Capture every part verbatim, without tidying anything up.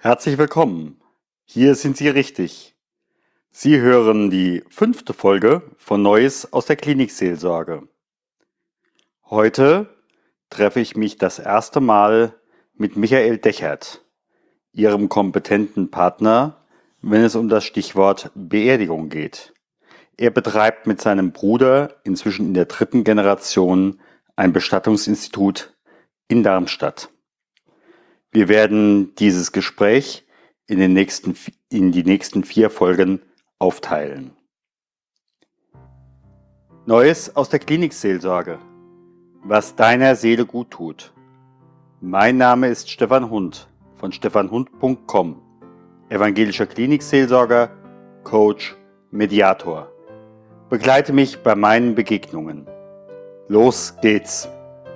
Herzlich willkommen. Hier sind Sie richtig. Sie hören die fünfte Folge von Neues aus der Klinikseelsorge. Heute treffe ich mich das erste Mal mit Michael Dechert, Ihrem kompetenten Partner, wenn es um das Stichwort Beerdigung geht. Er betreibt mit seinem Bruder inzwischen in der dritten Generation ein Bestattungsinstitut in Darmstadt. Wir werden dieses Gespräch in, den nächsten, in die nächsten vier Folgen aufteilen. Neues aus der Klinikseelsorge. Was deiner Seele gut tut. Mein Name ist Stefan Hund von stefan hund punkt com, evangelischer Klinikseelsorger, Coach, Mediator. Begleite mich bei meinen Begegnungen. Los geht's!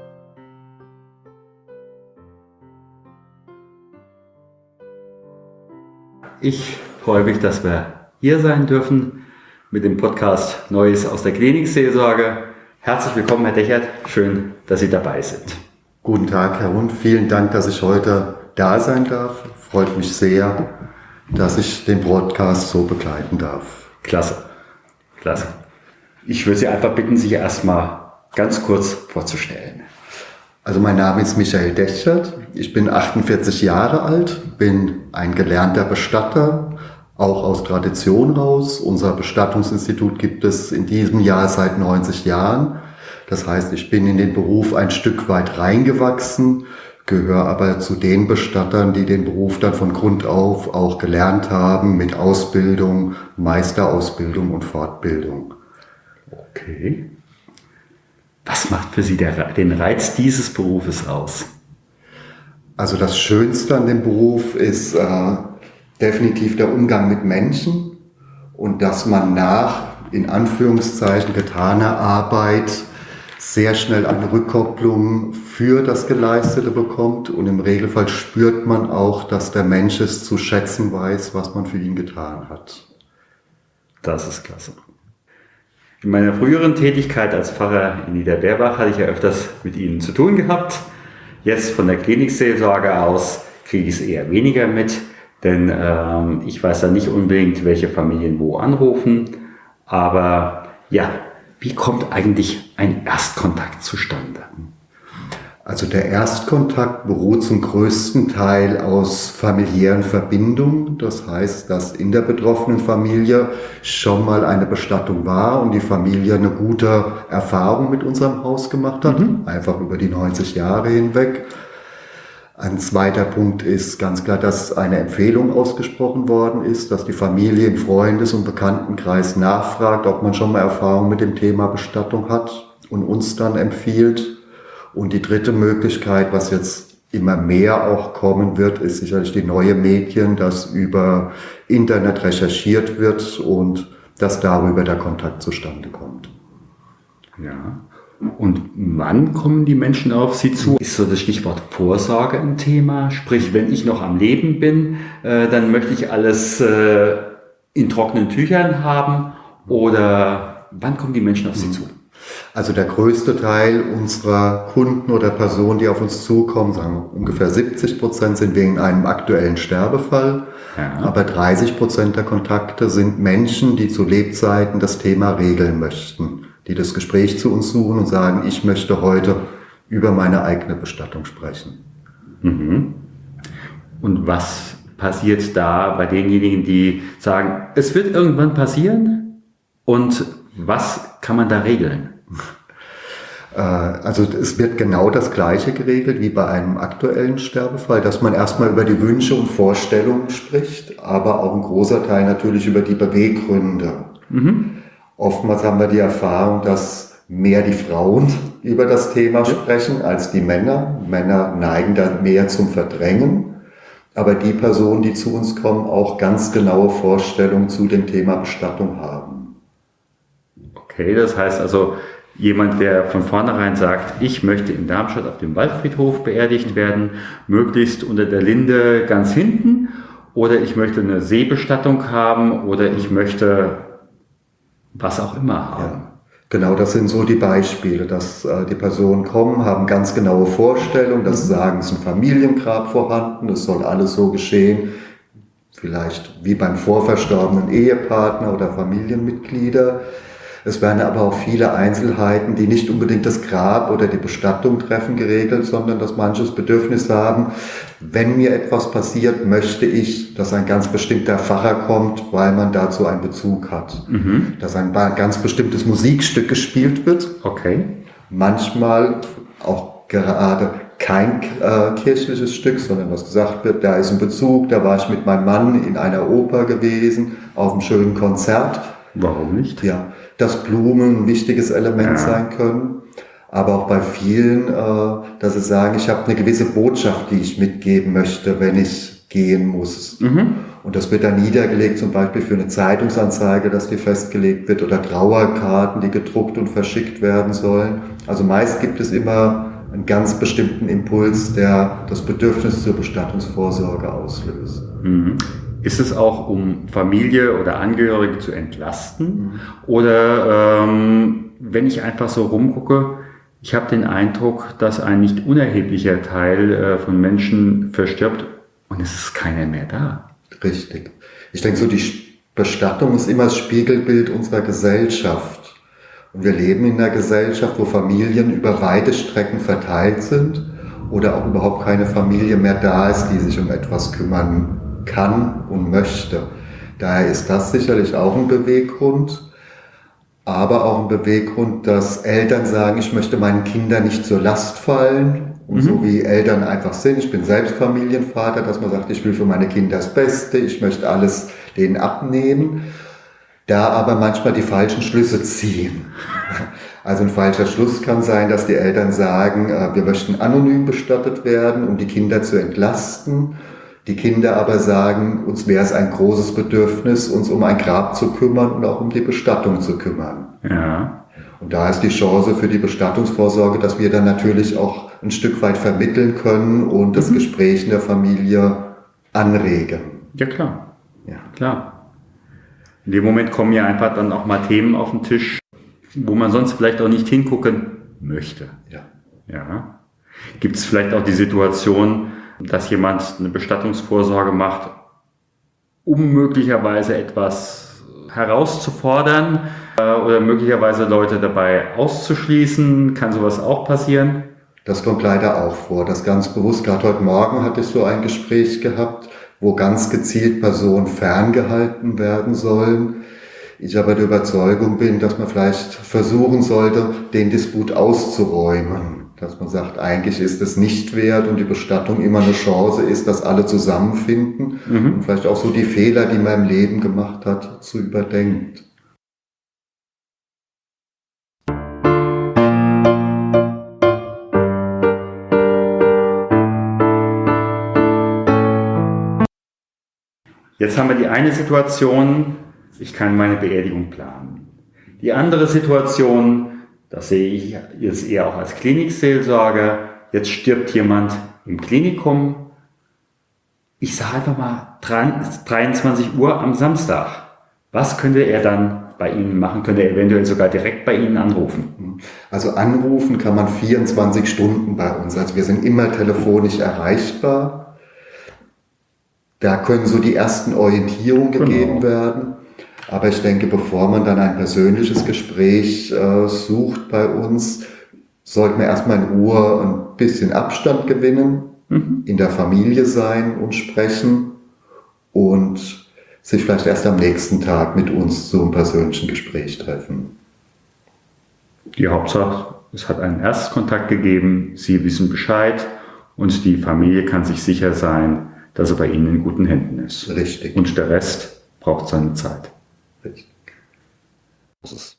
Ich freue mich, dass wir hier sein dürfen mit dem Podcast Neues aus der Klinikseelsorge. Herzlich willkommen, Herr Dechert. Schön, dass Sie dabei sind. Guten Tag, Herr Hund. Vielen Dank, dass ich heute da sein darf. Freut mich sehr, dass ich den Podcast so begleiten darf. Klasse, klasse. Ich würde Sie einfach bitten, sich erstmal ganz kurz vorzustellen. Also mein Name ist Michael Dechert. Ich bin achtundvierzig Jahre alt, bin ein gelernter Bestatter, auch aus Tradition raus. Unser Bestattungsinstitut gibt es in diesem Jahr seit neunzig Jahren. Das heißt, ich bin in den Beruf ein Stück weit reingewachsen, gehöre aber zu den Bestattern, die den Beruf dann von Grund auf auch gelernt haben, mit Ausbildung, Meisterausbildung und Fortbildung. Okay. Was macht für Sie der, den Reiz dieses Berufes aus? Also das Schönste an dem Beruf ist äh, definitiv der Umgang mit Menschen und dass man nach, in Anführungszeichen, getaner Arbeit sehr schnell eine Rückkopplung für das Geleistete bekommt und im Regelfall spürt man auch, dass der Mensch es zu schätzen weiß, was man für ihn getan hat. Das ist klasse. In meiner früheren Tätigkeit als Pfarrer in Niederberbach hatte ich ja öfters mit Ihnen zu tun gehabt. Jetzt von der Klinikseelsorge aus kriege ich es eher weniger mit, denn ähm, ich weiß dann nicht unbedingt, welche Familien wo anrufen. Aber ja, wie kommt eigentlich ein Erstkontakt zustande? Also der Erstkontakt beruht zum größten Teil aus familiären Verbindungen. Das heißt, dass in der betroffenen Familie schon mal eine Bestattung war und die Familie eine gute Erfahrung mit unserem Haus gemacht hat, mhm. einfach über die neunzig Jahre hinweg. Ein zweiter Punkt ist ganz klar, dass eine Empfehlung ausgesprochen worden ist, dass die Familie im Freundes- und Bekanntenkreis nachfragt, ob man schon mal Erfahrung mit dem Thema Bestattung hat und uns dann empfiehlt. Und die dritte Möglichkeit, was jetzt immer mehr auch kommen wird, ist sicherlich die neue Medien, dass über Internet recherchiert wird und dass darüber der Kontakt zustande kommt. Ja. Und wann kommen die Menschen auf Sie zu? Ist so das Stichwort Vorsorge ein Thema? Sprich, wenn ich noch am Leben bin, äh, dann möchte ich alles äh, in trockenen Tüchern haben? Oder wann kommen die Menschen auf Sie zu? Also der größte Teil unserer Kunden oder Personen, die auf uns zukommen, sagen wir, ungefähr siebzig Prozent sind wegen einem aktuellen Sterbefall. Ja. Aber dreißig Prozent der Kontakte sind Menschen, die zu Lebzeiten das Thema regeln möchten, die das Gespräch zu uns suchen und sagen, ich möchte heute über meine eigene Bestattung sprechen. Mhm. Und was passiert da bei denjenigen, die sagen, es wird irgendwann passieren? Und was kann man da regeln? Also es wird genau das Gleiche geregelt wie bei einem aktuellen Sterbefall, dass man erstmal über die Wünsche und Vorstellungen spricht, aber auch ein großer Teil natürlich über die Beweggründe. Mhm. Oftmals haben wir die Erfahrung, dass mehr die Frauen über das Thema sprechen als die Männer. Männer neigen dann mehr zum Verdrängen, aber die Personen, die zu uns kommen, auch ganz genaue Vorstellungen zu dem Thema Bestattung haben. Okay, das heißt also, jemand, der von vornherein sagt, ich möchte in Darmstadt auf dem Waldfriedhof beerdigt werden, möglichst unter der Linde ganz hinten, oder ich möchte eine Seebestattung haben, oder ich möchte was auch immer haben. Ja. Genau, das sind so die Beispiele, dass äh, die Personen kommen, haben ganz genaue Vorstellungen, dass sie sagen, es ist ein Familiengrab vorhanden, es soll alles so geschehen, vielleicht wie beim vorverstorbenen Ehepartner oder Familienmitglieder. Es werden aber auch viele Einzelheiten, die nicht unbedingt das Grab oder die Bestattung treffen, geregelt, sondern dass manches Bedürfnis haben, wenn mir etwas passiert, möchte ich, dass ein ganz bestimmter Pfarrer kommt, weil man dazu einen Bezug hat. Mhm. Dass ein ganz bestimmtes Musikstück gespielt wird. Okay. Manchmal auch gerade kein äh, kirchliches Stück, sondern was gesagt wird, da ist ein Bezug, da war ich mit meinem Mann in einer Oper gewesen, auf einem schönen Konzert. Warum nicht? Ja, dass Blumen ein wichtiges Element ja. sein können, aber auch bei vielen, äh, dass sie sagen, ich habe eine gewisse Botschaft, die ich mitgeben möchte, wenn ich gehen muss. Mhm. Und das wird dann niedergelegt, zum Beispiel für eine Zeitungsanzeige, dass die festgelegt wird, oder Trauerkarten, die gedruckt und verschickt werden sollen. Also meist gibt es immer einen ganz bestimmten Impuls, der das Bedürfnis zur Bestattungsvorsorge auslöst. Mhm. Ist es auch, um Familie oder Angehörige zu entlasten? Mhm. Oder ähm, wenn ich einfach so rumgucke, ich habe den Eindruck, dass ein nicht unerheblicher Teil äh, von Menschen verstirbt und es ist keiner mehr da. Richtig. Ich denke so, die Bestattung ist immer das Spiegelbild unserer Gesellschaft. Und wir leben in einer Gesellschaft, wo Familien über weite Strecken verteilt sind oder auch überhaupt keine Familie mehr da ist, die sich um etwas kümmern kann und möchte. Daher ist das sicherlich auch ein Beweggrund, aber auch ein Beweggrund, dass Eltern sagen, ich möchte meinen Kindern nicht zur Last fallen. Und mhm. so wie Eltern einfach sind, ich bin selbst Familienvater, dass man sagt, ich will für meine Kinder das Beste, ich möchte alles denen abnehmen, da aber manchmal die falschen Schlüsse ziehen. Also ein falscher Schluss kann sein, dass die Eltern sagen, wir möchten anonym bestattet werden, um die Kinder zu entlasten. Die Kinder aber sagen, uns wäre es ein großes Bedürfnis, uns um ein Grab zu kümmern und auch um die Bestattung zu kümmern. Ja. Und da ist die Chance für die Bestattungsvorsorge, dass wir dann natürlich auch ein Stück weit vermitteln können und das mhm. Gespräch in der Familie anregen. Ja, klar. Ja, klar. In dem Moment kommen ja einfach dann auch mal Themen auf den Tisch, wo man sonst vielleicht auch nicht hingucken möchte. Ja. Ja. Gibt es vielleicht auch die Situation, dass jemand eine Bestattungsvorsorge macht, um möglicherweise etwas herauszufordern äh, oder möglicherweise Leute dabei auszuschließen? Kann sowas auch passieren? Das kommt leider auch vor. Das ganz bewusst, gerade heute Morgen hatte ich so ein Gespräch gehabt, wo ganz gezielt Personen ferngehalten werden sollen. Ich aber der Überzeugung bin, dass man vielleicht versuchen sollte, den Disput auszuräumen. Dass man sagt, eigentlich ist es nicht wert und die Bestattung immer eine Chance ist, dass alle zusammenfinden mhm. und vielleicht auch so die Fehler, die man im Leben gemacht hat, zu überdenkt. Jetzt haben wir die eine Situation, ich kann meine Beerdigung planen. Die andere Situation, das sehe ich jetzt eher auch als Klinikseelsorger. Jetzt stirbt jemand im Klinikum. Ich sage einfach mal dreiundzwanzig Uhr am Samstag. Was könnte er dann bei Ihnen machen? Könnte er eventuell sogar direkt bei Ihnen anrufen? Also anrufen kann man vierundzwanzig Stunden bei uns. Also wir sind immer telefonisch erreichbar. Da können so die ersten Orientierungen gegeben genau. werden. Aber ich denke, bevor man dann ein persönliches Gespräch äh, sucht bei uns, sollte man erstmal in Ruhe ein bisschen Abstand gewinnen, mhm. in der Familie sein und sprechen und sich vielleicht erst am nächsten Tag mit uns zu einem persönlichen Gespräch treffen. Die Hauptsache, es hat einen Erstkontakt gegeben, Sie wissen Bescheid und die Familie kann sich sicher sein, dass er bei Ihnen in guten Händen ist. Richtig. Und der Rest braucht seine Zeit. Richtig. Das ist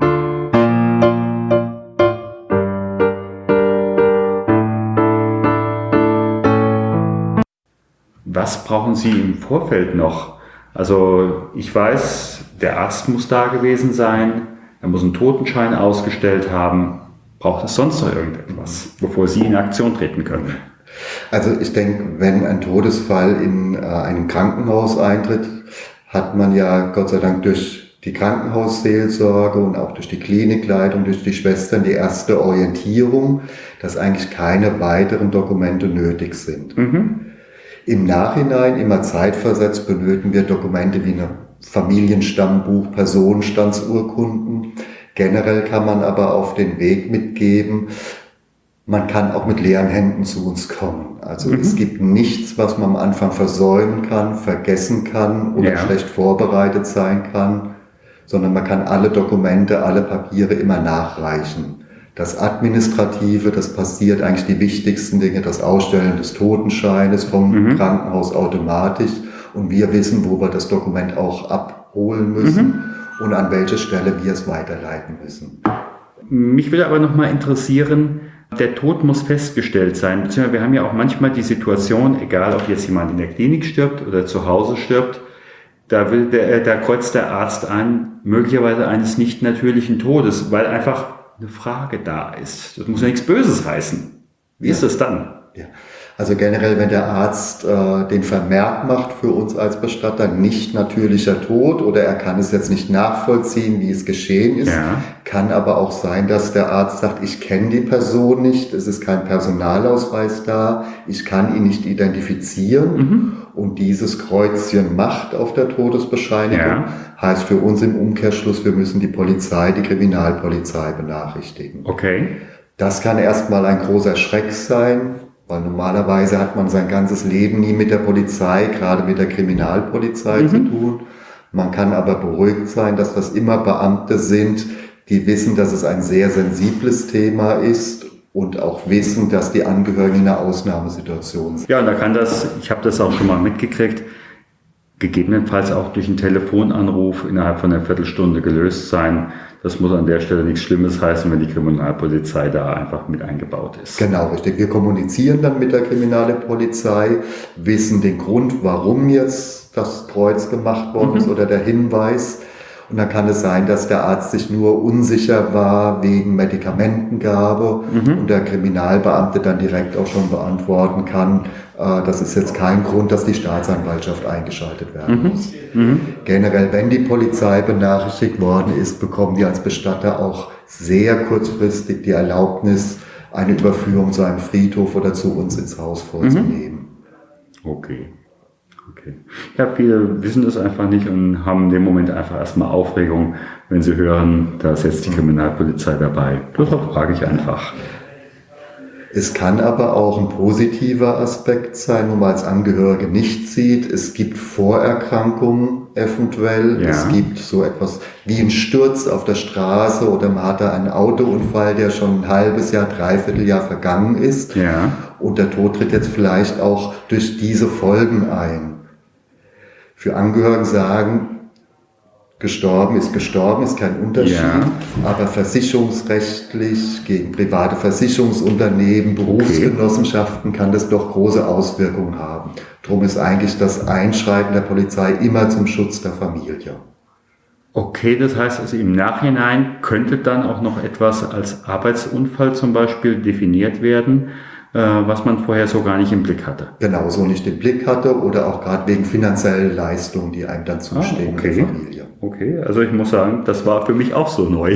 Was brauchen Sie im Vorfeld noch? Also ich weiß, der Arzt muss da gewesen sein, er muss einen Totenschein ausgestellt haben. Braucht es sonst noch irgendetwas, bevor Sie in Aktion treten können? Also ich denke, wenn ein Todesfall in äh, einem Krankenhaus eintritt, hat man ja Gott sei Dank durch die Krankenhausseelsorge und auch durch die Klinikleitung, durch die Schwestern die erste Orientierung, dass eigentlich keine weiteren Dokumente nötig sind. Mhm. Im Nachhinein, immer zeitversetzt, benötigen wir Dokumente wie ein Familienstammbuch, Personenstandsurkunden. Generell kann man aber auf den Weg mitgeben, man kann auch mit leeren Händen zu uns kommen. Also mhm. es gibt nichts, was man am Anfang versäumen kann, vergessen kann oder ja. schlecht vorbereitet sein kann, sondern man kann alle Dokumente, alle Papiere immer nachreichen. Das Administrative, das passiert eigentlich die wichtigsten Dinge, das Ausstellen des Totenscheines vom mhm. Krankenhaus automatisch und wir wissen, wo wir das Dokument auch abholen müssen mhm. und an welche Stelle wir es weiterleiten müssen. Mich würde aber noch mal interessieren, der Tod muss festgestellt sein, beziehungsweise wir haben ja auch manchmal die Situation, egal ob jetzt jemand in der Klinik stirbt oder zu Hause stirbt, da, will der, da kreuzt der Arzt an, möglicherweise eines nicht natürlichen Todes, weil einfach eine Frage da ist. Das muss ja nichts Böses heißen. Wie ja. ist das dann? Ja. Also generell, wenn der Arzt äh, den Vermerk macht für uns als Bestatter, nicht natürlicher Tod oder er kann es jetzt nicht nachvollziehen, wie es geschehen ist, ja. kann aber auch sein, dass der Arzt sagt, ich kenne die Person nicht, es ist kein Personalausweis da, ich kann ihn nicht identifizieren mhm. und dieses Kreuzchen macht auf der Todesbescheinigung, ja. heißt für uns im Umkehrschluss, wir müssen die Polizei, die Kriminalpolizei benachrichtigen. Okay. Das kann erstmal ein großer Schreck sein, weil normalerweise hat man sein ganzes Leben nie mit der Polizei, gerade mit der Kriminalpolizei mhm. zu tun. Man kann aber beruhigt sein, dass das immer Beamte sind, die wissen, dass es ein sehr sensibles Thema ist und auch wissen, dass die Angehörigen in einer Ausnahmesituation sind. Ja, und da kann das, ich habe das auch schon mal mitgekriegt, gegebenenfalls auch durch einen Telefonanruf innerhalb von einer Viertelstunde gelöst sein. Das muss an der Stelle nichts Schlimmes heißen, wenn die Kriminalpolizei da einfach mit eingebaut ist. Genau, richtig. Wir kommunizieren dann mit der Kriminalpolizei, wissen den Grund, warum jetzt das Kreuz gemacht worden ist mhm. oder der Hinweis. Und dann kann es sein, dass der Arzt sich nur unsicher war wegen Medikamentengabe mhm. und der Kriminalbeamte dann direkt auch schon beantworten kann, äh, das ist jetzt kein Grund, dass die Staatsanwaltschaft eingeschaltet werden mhm. muss. Mhm. Generell, wenn die Polizei benachrichtigt worden ist, bekommen wir als Bestatter auch sehr kurzfristig die Erlaubnis, eine Überführung zu einem Friedhof oder zu uns ins Haus vorzunehmen. Okay. Okay. Ja, viele wissen das einfach nicht und haben in dem Moment einfach erstmal Aufregung, wenn sie hören, da ist jetzt die Kriminalpolizei dabei. Deshalb frage ich einfach. Es kann aber auch ein positiver Aspekt sein, wo man als Angehörige nicht sieht. Es gibt Vorerkrankungen eventuell. Ja. Es gibt so etwas wie einen Sturz auf der Straße oder man hat da einen Autounfall, der schon ein halbes Jahr, dreiviertel Jahr vergangen ist. Ja. Und der Tod tritt jetzt vielleicht auch durch diese Folgen ein. Für Angehörige sagen, gestorben ist gestorben, ist kein Unterschied, ja. aber versicherungsrechtlich gegen private Versicherungsunternehmen, Berufsgenossenschaften okay. kann das doch große Auswirkungen haben. Darum ist eigentlich das Einschreiten der Polizei immer zum Schutz der Familie. Okay, das heißt also im Nachhinein könnte dann auch noch etwas als Arbeitsunfall zum Beispiel definiert werden, was man vorher so gar nicht im Blick hatte. Genau, so nicht im Blick hatte oder auch gerade wegen finanziellen Leistungen, die einem dann zustehen ah, okay. in der Familie. Okay, also ich muss sagen, das war für mich auch so neu.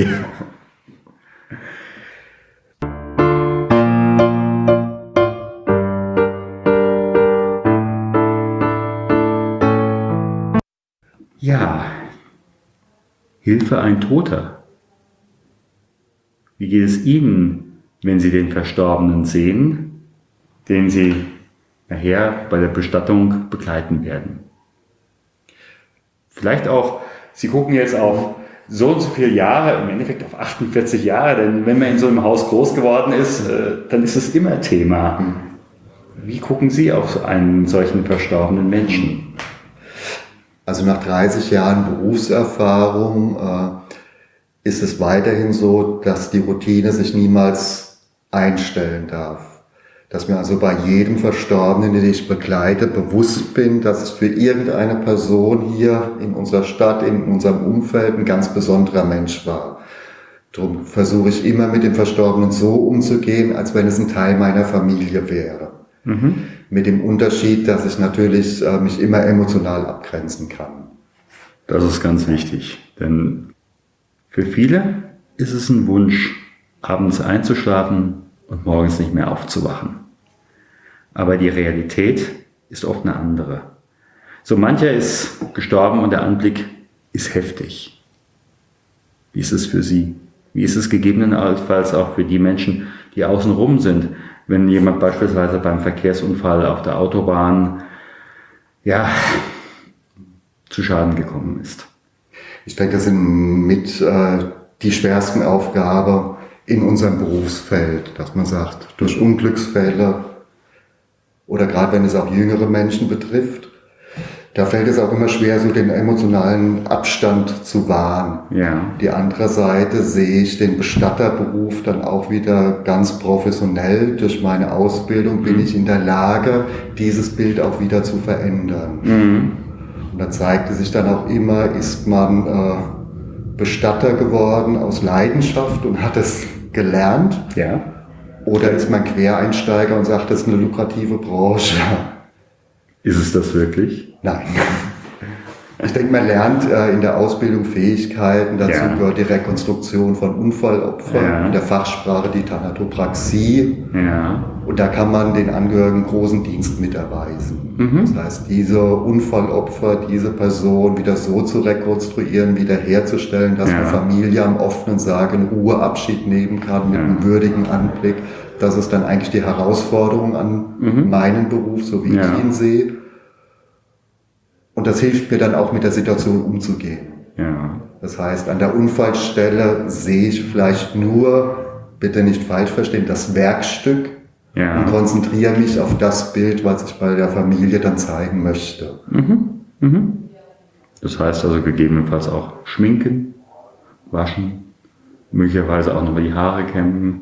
Ja, Hilfe ein Toter. Wie geht es Ihnen, wenn Sie den Verstorbenen sehen, den Sie nachher bei der Bestattung begleiten werden? Vielleicht auch, Sie gucken jetzt auf so und so viele Jahre, im Endeffekt auf achtundvierzig Jahre, denn wenn man in so einem Haus groß geworden ist, dann ist es immer Thema. Wie gucken Sie auf einen solchen verstorbenen Menschen? Also nach dreißig Jahren Berufserfahrung äh, ist es weiterhin so, dass die Routine sich niemals einstellen darf. Dass mir also bei jedem Verstorbenen, den ich begleite, bewusst bin, dass es für irgendeine Person hier in unserer Stadt, in unserem Umfeld ein ganz besonderer Mensch war. Darum versuche ich immer mit dem Verstorbenen so umzugehen, als wenn es ein Teil meiner Familie wäre. Mhm. Mit dem Unterschied, dass ich natürlich äh, mich immer emotional abgrenzen kann. Das ist ganz wichtig, denn für viele ist es ein Wunsch, abends einzuschlafen und morgens nicht mehr aufzuwachen. Aber die Realität ist oft eine andere. So mancher ist gestorben und der Anblick ist heftig. Wie ist es für Sie? Wie ist es gegebenenfalls auch für die Menschen, die außenrum sind, wenn jemand beispielsweise beim Verkehrsunfall auf der Autobahn ja, zu Schaden gekommen ist? Ich denke, das sind mit äh, die schwersten Aufgaben in unserem Berufsfeld, dass man sagt, durch Unglücksfälle oder gerade wenn es auch jüngere Menschen betrifft, da fällt es auch immer schwer, so den emotionalen Abstand zu wahren. Ja. Die andere Seite sehe ich den Bestatterberuf dann auch wieder ganz professionell. Durch meine Ausbildung bin ich in der Lage, dieses Bild auch wieder zu verändern. Mhm. Und da zeigte sich dann auch immer, ist man äh, Bestatter geworden aus Leidenschaft und hat es gelernt? Ja. Oder ist man Quereinsteiger und sagt, das ist eine lukrative Branche? Ist es das wirklich? Nein. Ich denke, man lernt äh, in der Ausbildung Fähigkeiten. Dazu Ja. gehört die Rekonstruktion von Unfallopfern, Ja. in der Fachsprache die Thanatopraxie. Ja. Und da kann man den Angehörigen großen Dienst mit erweisen. Mhm. Das heißt, diese Unfallopfer, diese Person wieder so zu rekonstruieren, wiederherzustellen, dass Ja. eine Familie am offenen Sarg in Ruhe Abschied nehmen kann mit Ja. einem würdigen Anblick. Das ist dann eigentlich die Herausforderung an Mhm. meinen Beruf, so wie Ja. ich ihn sehe. Und das hilft mir dann auch, mit der Situation umzugehen. Ja. Das heißt, an der Unfallstelle sehe ich vielleicht nur, bitte nicht falsch verstehen, das Werkstück Ja. und konzentriere mich auf das Bild, was ich bei der Familie dann zeigen möchte. Mhm. Mhm. Das heißt also gegebenenfalls auch schminken, waschen, möglicherweise auch nochmal die Haare kämmen.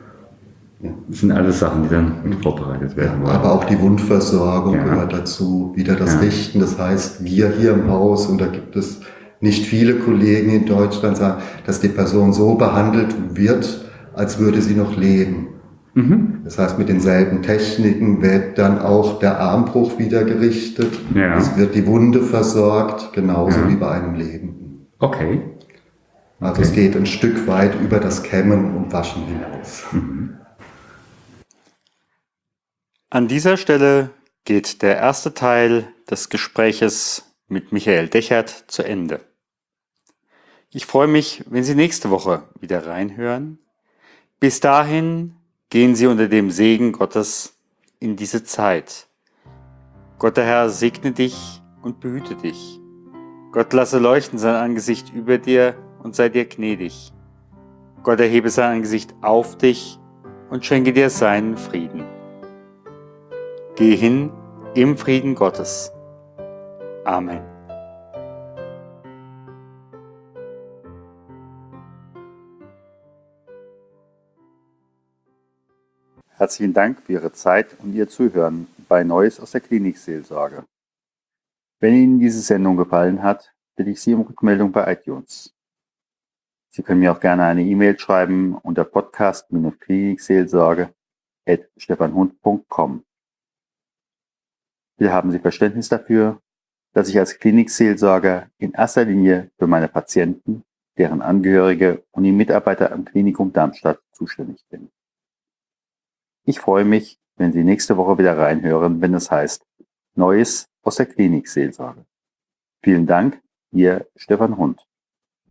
Das sind alles Sachen, die dann mit vorbereitet werden wollen. Aber auch die Wundversorgung Ja. gehört dazu, wieder das Ja. Richten. Das heißt, wir hier im Haus, und da gibt es nicht viele Kollegen in Deutschland, sagen, dass die Person so behandelt wird, als würde sie noch leben. Mhm. Das heißt, mit denselben Techniken wird dann auch der Armbruch wieder gerichtet. Ja. Es wird die Wunde versorgt, genauso Ja. wie bei einem Lebenden. Okay. Also Okay. es geht ein Stück weit über das Kämmen und Waschen hinaus. An dieser Stelle geht der erste Teil des Gespräches mit Michael Dechert zu Ende. Ich freue mich, wenn Sie nächste Woche wieder reinhören. Bis dahin gehen Sie unter dem Segen Gottes in diese Zeit. Gott der Herr segne dich und behüte dich. Gott lasse leuchten sein Angesicht über dir und sei dir gnädig. Gott erhebe sein Angesicht auf dich und schenke dir seinen Frieden. Geh hin im Frieden Gottes. Amen. Herzlichen Dank für Ihre Zeit und Ihr Zuhören bei Neues aus der Klinikseelsorge. Wenn Ihnen diese Sendung gefallen hat, bitte ich Sie um Rückmeldung bei iTunes. Sie können mir auch gerne eine E-Mail schreiben unter podcast klinikseelsorge at stefanhund punkt com. Wir haben Sie Verständnis dafür, dass ich als Klinikseelsorger in erster Linie für meine Patienten, deren Angehörige und die Mitarbeiter am Klinikum Darmstadt zuständig bin. Ich freue mich, wenn Sie nächste Woche wieder reinhören, wenn es heißt Neues aus der Klinikseelsorge. Vielen Dank, Ihr Stefan Hund.